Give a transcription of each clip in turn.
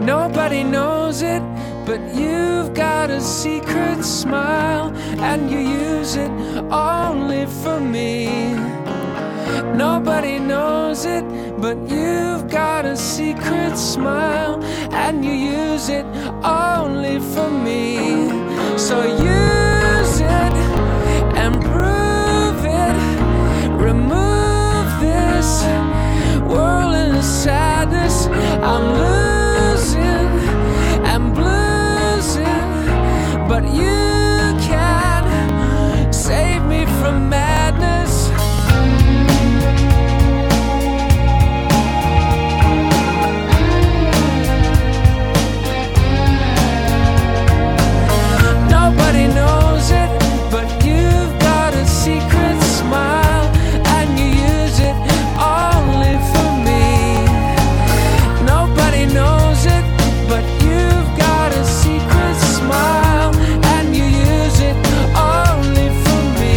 Nobody knows it, but you've got a secret smile, and you use it only for me. Nobody knows it, but you've got a secret smile, and you use it only for me. So use it and prove it. Remove this whirling of sadness. I'm losing and bluesing, but you can save me from madness. Nobody knows it, but you've got a secret smile, and you use it only for me. Nobody knows it, but you've got a secret smile, and you use it only for me.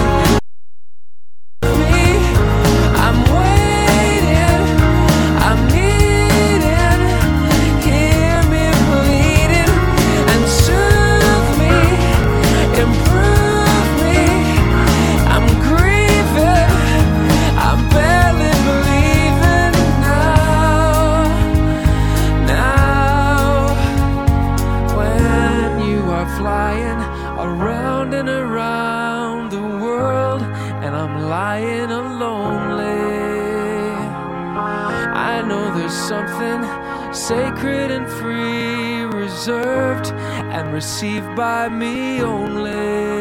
I'm waiting, I'm needing, hear me bleeding, and soothe me, improve me. I'm grieving, I'm barely believing now. When you are flying around and around the world, and I'm lying lonely, I know there's something sacred and free, reserved and received by me only.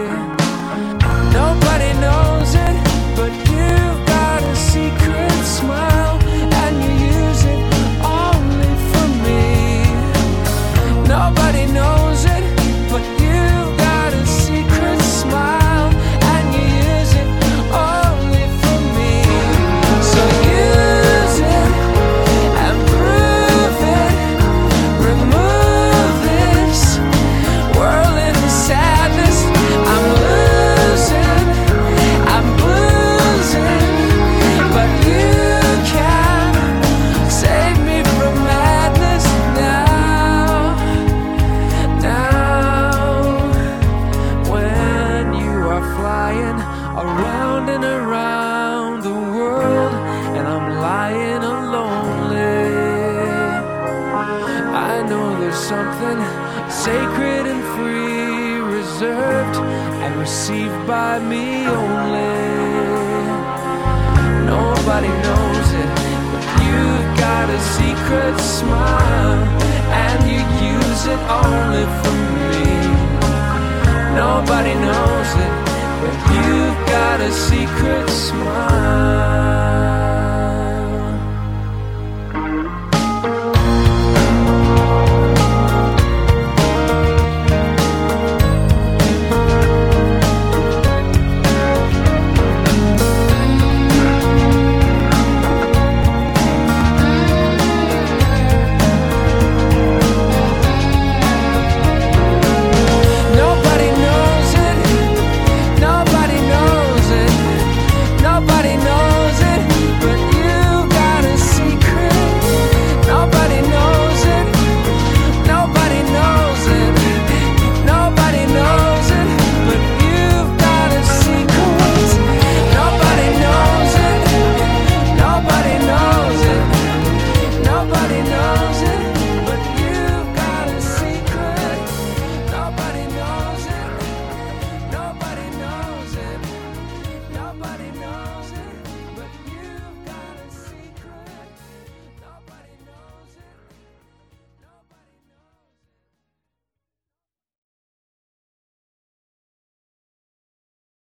Nobody knows it, but you've got a secret smile, and you use it only for me. Nobody knows it, but you've got a secret smile, and you use it only for me. So use it and prove it. Remove this whirling sadness. I'm losing, I'm bluesing, but you can save me from madness now. When you are flying around and around the world, and I'm lying lonely, I know there's something sacred and free, reserved and received by me only. Nobody knows it, but you've got a secret smile, and you use it only for me. Nobody knows it, but you've got a secret smile.